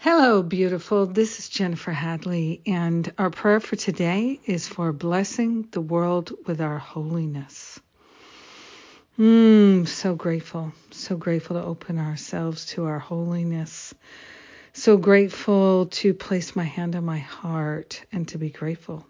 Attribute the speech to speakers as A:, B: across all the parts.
A: Hello, beautiful. This is Jennifer Hadley, and our prayer for today is for blessing the world with our holiness. So grateful to open ourselves to our holiness. So grateful to place my hand on my heart and to be grateful.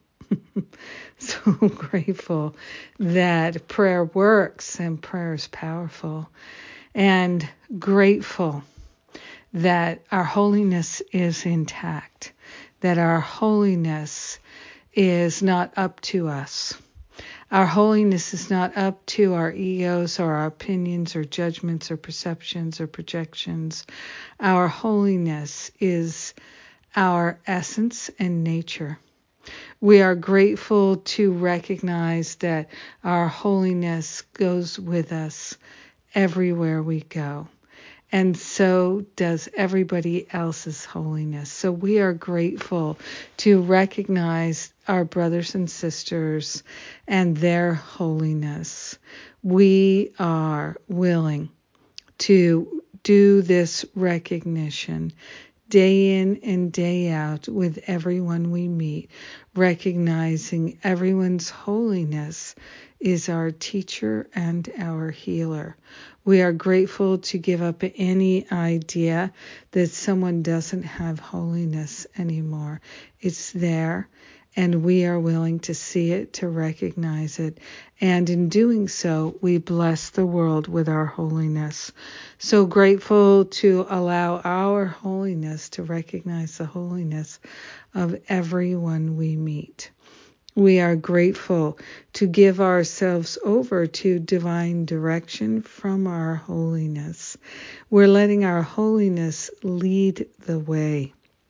A: So grateful that prayer works and prayer is powerful, and grateful that our holiness is intact, that our holiness is not up to us. Our holiness is not up to our egos or our opinions or judgments or perceptions or projections. Our holiness is our essence and nature. We are grateful to recognize that our holiness goes with us everywhere we go. And so does everybody else's holiness. So we are grateful to recognize our brothers and sisters and their holiness. We are willing to do this recognition day in and day out with everyone we meet, recognizing everyone's holiness is our teacher and our healer. We are grateful to give up any idea that someone doesn't have holiness anymore. It's there, and we are willing to see it, to recognize it. And in doing so, we bless the world with our holiness. So grateful to allow our holiness to recognize the holiness of everyone we meet. We are grateful to give ourselves over to divine direction from our holiness. We're letting our holiness lead the way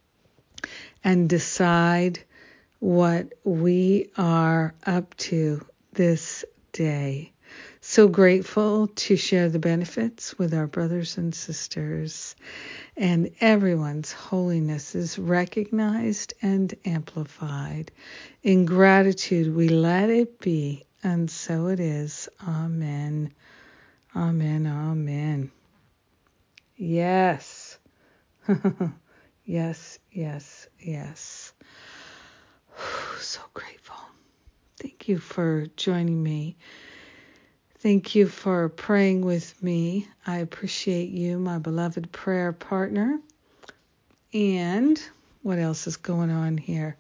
A: and decide what we are up to this day. So grateful to share the benefits with our brothers and sisters, and everyone's holiness is recognized and amplified. In gratitude, we let it be, and so it is. Amen. Amen. Amen. Yes. Yes, yes, yes. So grateful. Thank you for joining me. Thank you for praying with me. I appreciate you, my beloved prayer partner. And what else is going on here?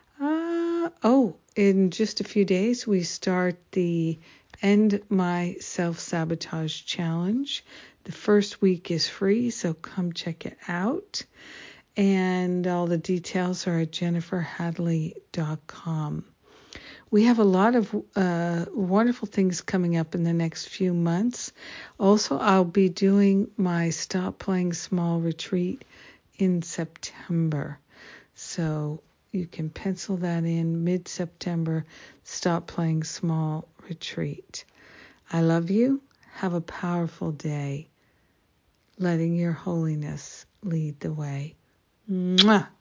A: In just a few days, we start the End My Self-Sabotage Challenge. The first week is free, so come check it out. And all the details are at jenniferhadley.com. We have a lot of wonderful things coming up in the next few months. Also, I'll be doing my Stop Playing Small retreat in September. So you can pencil that in, mid-September, Stop Playing Small retreat. I love you. Have a powerful day, letting your holiness lead the way. Mwah.